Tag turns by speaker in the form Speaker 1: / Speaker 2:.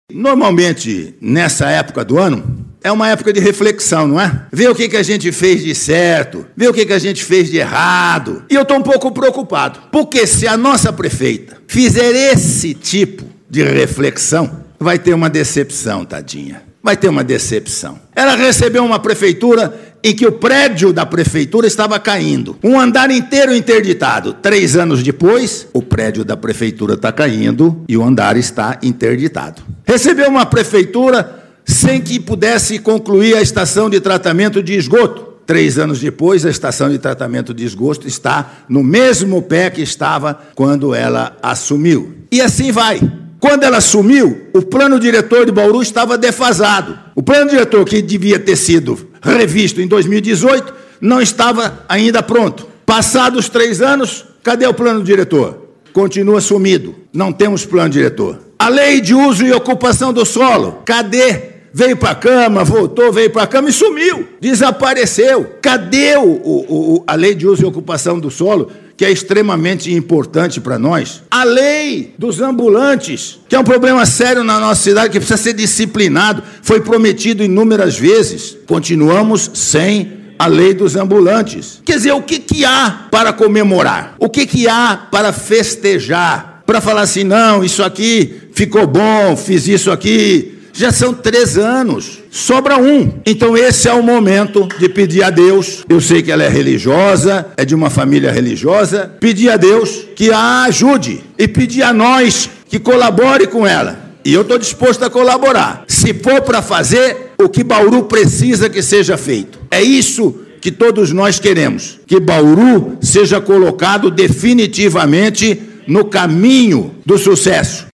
Speaker 1: Normalmente, nessa época do ano, é uma época de reflexão, não é? Ver o que a gente fez de certo, ver o que a gente fez de errado. E eu estou um pouco preocupado, porque se a nossa prefeita fizer esse tipo de reflexão, vai ter uma decepção, tadinha. Vai ter uma decepção. Ela recebeu uma prefeitura em que o prédio da prefeitura estava caindo. Um andar inteiro interditado. 3 anos depois, o prédio da prefeitura está caindo e o andar está interditado. Recebeu uma prefeitura sem que pudesse concluir a estação de tratamento de esgoto. 3 anos depois, a estação de tratamento de esgoto está no mesmo pé que estava quando ela assumiu. E assim vai. Quando ela assumiu, o plano diretor de Bauru estava defasado. O plano diretor, que devia ter sido revisto em 2018, não estava ainda pronto. Passados 3 anos, cadê o plano diretor? Continua sumido. Não temos plano diretor. A lei de uso e ocupação do solo, cadê? Veio para a Câmara, voltou, veio para a Câmara e sumiu. Desapareceu. Cadê a lei de uso e ocupação do solo, que é extremamente importante para nós? A lei dos ambulantes, que é um problema sério na nossa cidade, que precisa ser disciplinado, foi prometido inúmeras vezes. Continuamos sem a lei dos ambulantes. Quer dizer, o que há para comemorar? O que há para festejar? Para falar assim, não, isso aqui ficou bom, fiz isso aqui. Já são 3 anos, sobra 1. Então esse é o momento de pedir a Deus. Eu sei que ela é religiosa, é de uma família religiosa. Pedir a Deus que a ajude e pedir a nós que colabore com ela. E eu estou disposto a colaborar. Se for para fazer o que Bauru precisa que seja feito. É isso que todos nós queremos. Que Bauru seja colocado definitivamente no caminho do sucesso.